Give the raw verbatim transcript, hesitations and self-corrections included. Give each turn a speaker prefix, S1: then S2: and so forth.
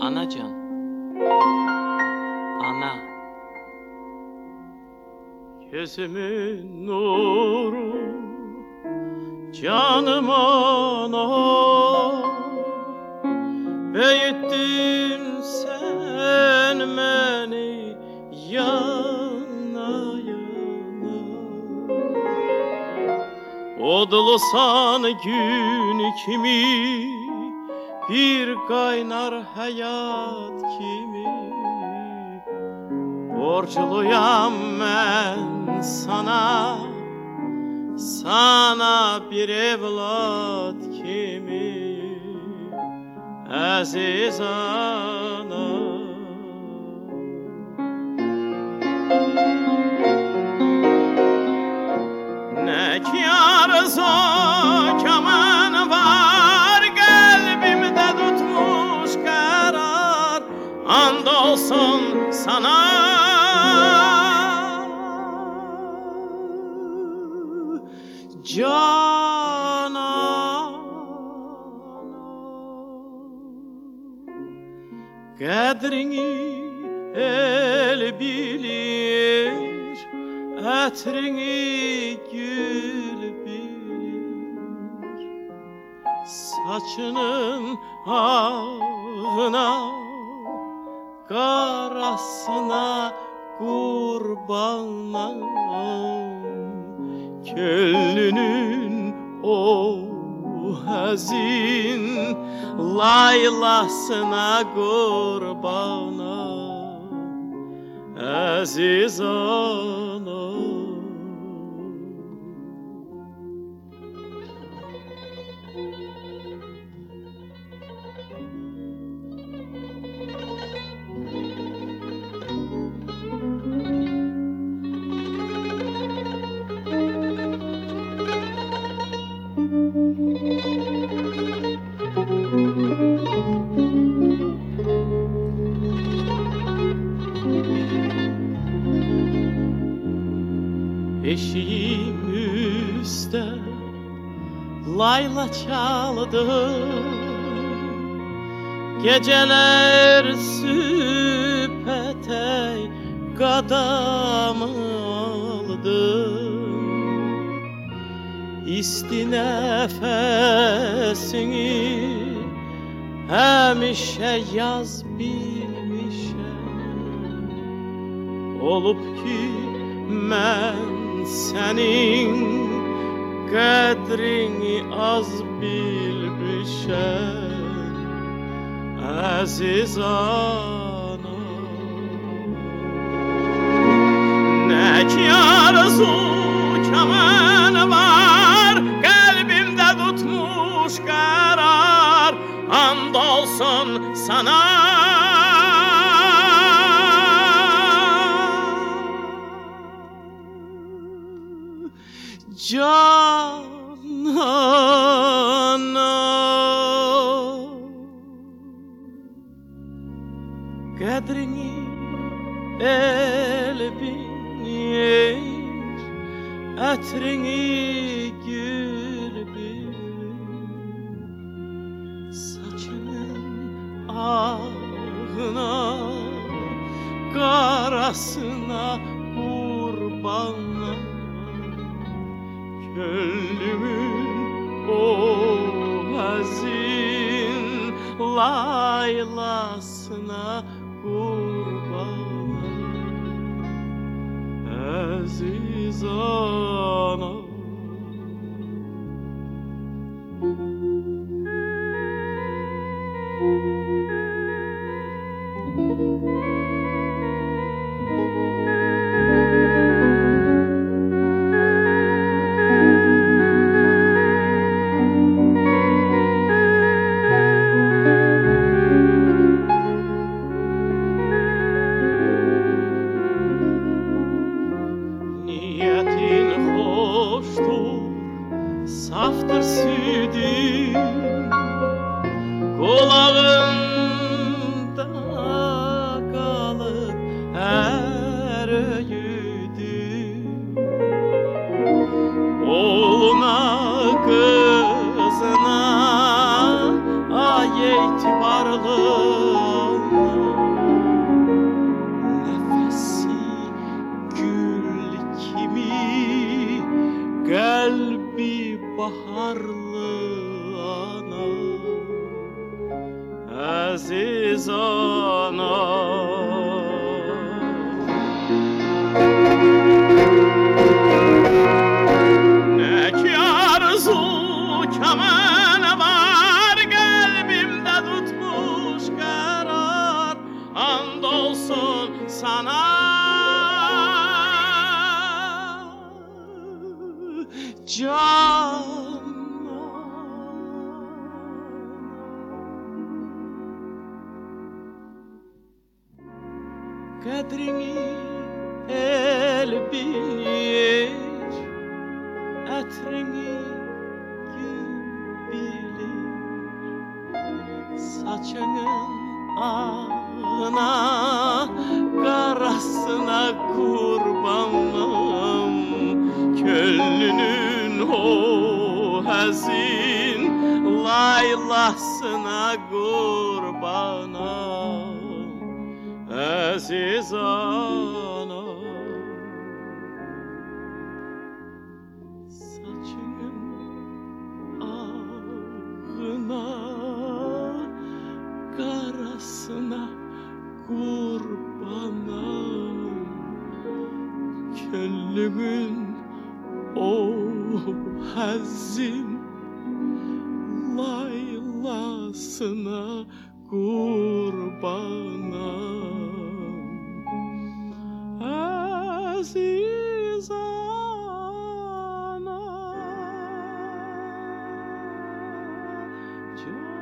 S1: Anacan, ana.
S2: Gözümün nuru, canım ana. Büyüttün sen beni yana yana. Odlusan gün kimi, bir kaynar hayat kimi. Borçluyam ben sana, sana bir evlat kimi. Aziz ana. Ne kârıza kaman var, kalbimde tutmuş karar. Andolsun sana, Canan. Kadrini el bilir, etrini gül bilir. Saçının ağına, karasına kurbanım. Köllünün o hazin laylasına kurbana. Aziz ana. Eşiğim üstte layla çaldı, geceler süpetey kadam aldı. İsti nefesini hemişe yaz bilmişem. Olup ki men senin kadrini az bilmişem. Aziz ana. Ne ki arzu kaman var, kalbimde tutmuş karar. Andolsun sana, Canan. Kadrini el bilir, etrini gül bilir. Saçının ağına, karasına kurbanlar. Köllümün o hazin laylasına kurban. Aziz ana. Saftır südün kulağımda kalıp her öğüdün. Oğluna kızına ay itibarlı karlı ana, aziz ana. Ne ki arzu kemene var, kalbimde tutmuş karar, andolsun sana canan. Kadrini el bilir, etrini gün bilir. Saçının ağına, karasına kurbanım. Könlünün o hazin laylasına kurbanım. Aziz ana, saçının ağına, karasına kurbanım. Könlümün o hazin laylasına kurbanım. Aziz ana,